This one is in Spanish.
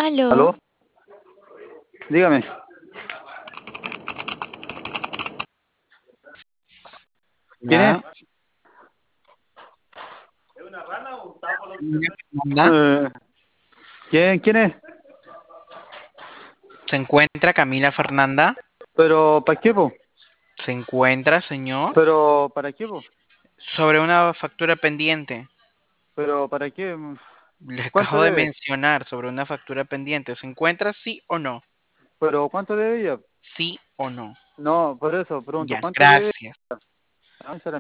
Aló, ¿Aló? Dígame. ¿Quién es? hola, señora Fernanda. Eh, ¿quién es? ¿Se encuentra Camila Fernanda? ¿Pero para qué, po? ¿Se encuentra, señor? ¿Pero para qué, po? Sobre una factura pendiente. ¿Pero para qué? Le ¿Cuánto acabo de debe? mencionar sobre una factura pendiente. ¿Se encuentra sí o no? ¿Pero cuánto debe ya? Sí o no. No, por eso pregunto, Ya, ¿cuánto debe? gracias. Ah, esa era